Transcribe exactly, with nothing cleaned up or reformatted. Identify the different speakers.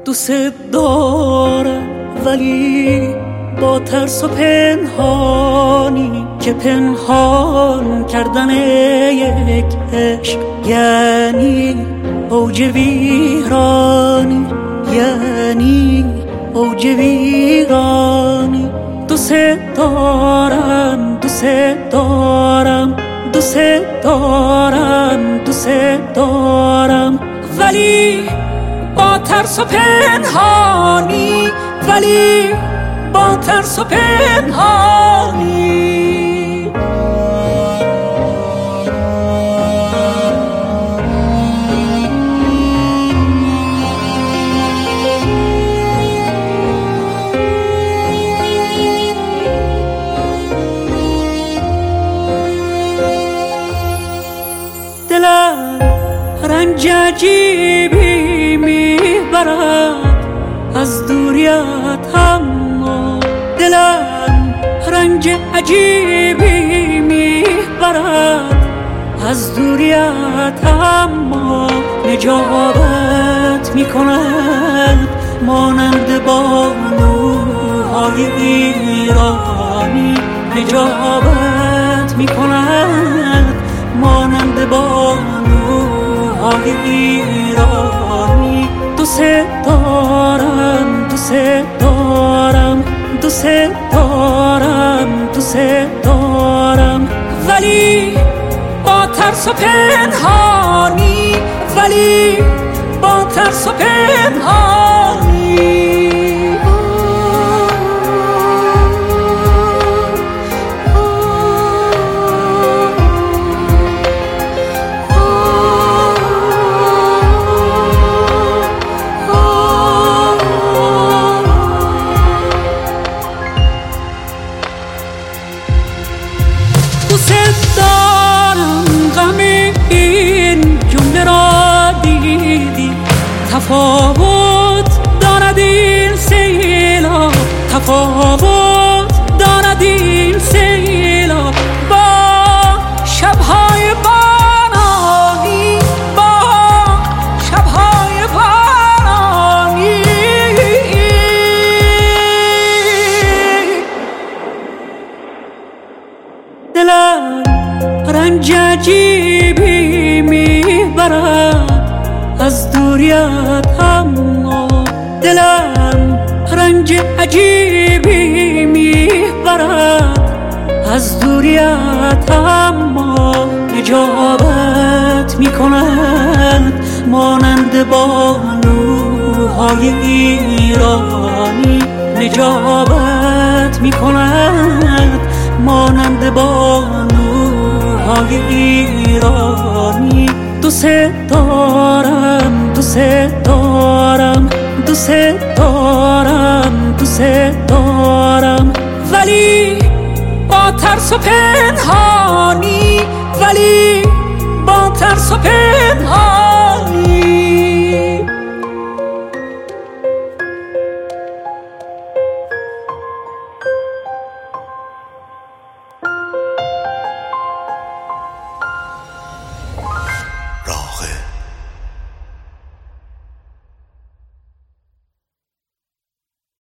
Speaker 1: دوست دارم ولی با ترس و پنهانی که پنهان کردن یک عشق یعنی اوج ویرانی، یعنی اوج ویرانی. دوست دارم دوست دارم دوست دارم دوست دارم ولی با ترس و پنهانی، ولی با ترس و پنهانی. دلم رنج عجیبی میبرد از دوریت، اما دلم رنج عجیبی میبرد از دوریت، اما نجابت میکند مانند بانوهای ایرانی، نجابت میکند مانند بانوهای ایرانی. دوست دارم دوست دارم دوست دارم دوست دارم ولی با ترس و پنهانی، ولی با ترس و پنهانی. دوست دارم غم این جمله را دیدی، تفاوت دارد این سیلا، تفاوت دارد این سیلا با شبهای بارانی، با شبهای بارانی. دلم رنج عجیبی میبرد از دوریت، اما دلم رنج عجیبی میبرد از دوریت، اما نجابت میکند مانند بانوهای ایرانی، نجابت میکند مانند بانوهای ایرانی. دوست دارم دوست دارم دوست دارم دوست دارم ولی با ترس و پنهانی، ولی با ترس و پنهانی.